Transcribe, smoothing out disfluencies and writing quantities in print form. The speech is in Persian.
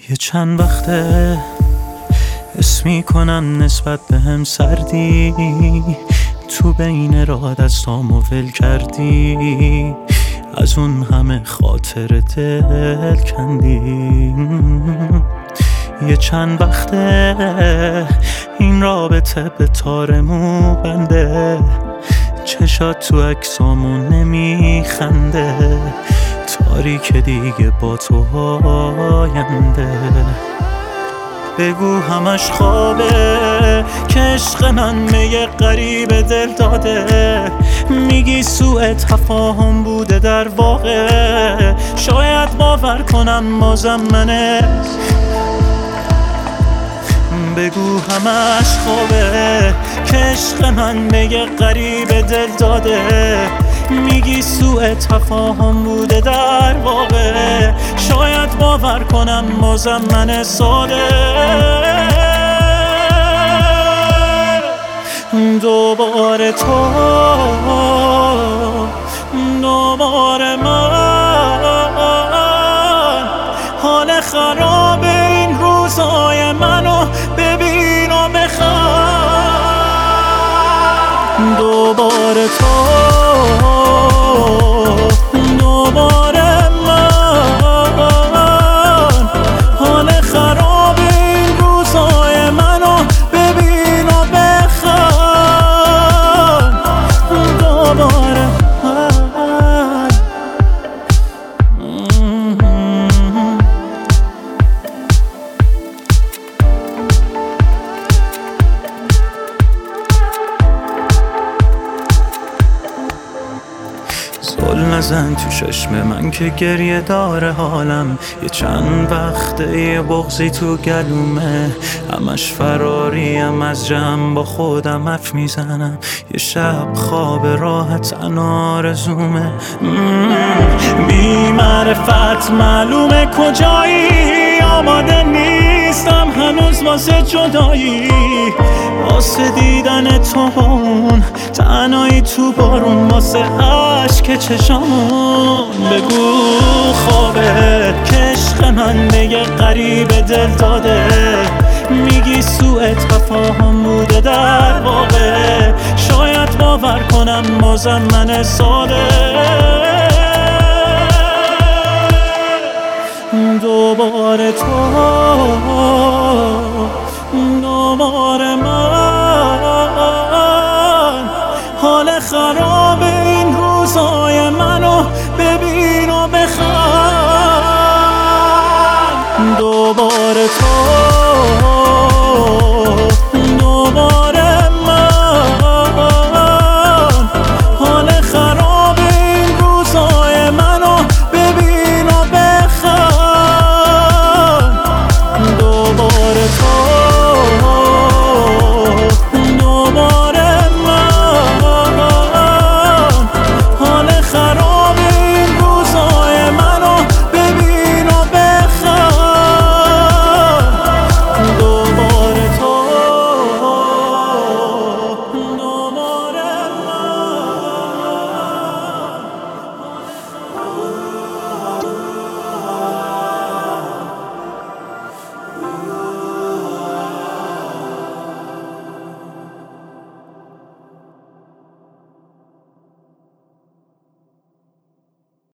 یه چند وقته حس میکنم نسبت به هم سردی، تو بین راه دستامو ول کردی، از اون همه خاطر دل کندی. یه چند وقته این رابطه به تار مو بنده، چشات تو عکسامو نمیخنده، تاریک دیگه با تو آینده. بگو همش خوابه که عشق من به یه غریب دل داده، میگی سوء تفاهم بوده در واقع، شاید باور کنم بازم منه. بگو همش خوابه که عشق من به یه غریب دل داده، میگی سوء تفاهم بوده در واقع، شاید باور کنم بازم من ساده. دوباره تو، دوباره من، حال خراب این روزای منو ببین و بخواه. دوباره تو، دوباره من، حال خراب این روزای منو ببین و بخواه. دوباره من. زل نزن تو چشم من که گریه داره حالم، یه چند وقته یه بغضی تو گلومه، همش فراریم از جمع با خودم حرف میزنم، یه شب خواب راحت آرزومه. بی معرفت معلومه کجایی، آماده نیستم هنوز واسه جدایی، واسه دیدن تو اون تنهایی تو بارون، واسه عشق چشامون. بگو خوابه که عشق من به یه غریب دل داده، میگی سوء تفاهم بوده در واقع، شاید باور کنم بازم من ساده. دوباره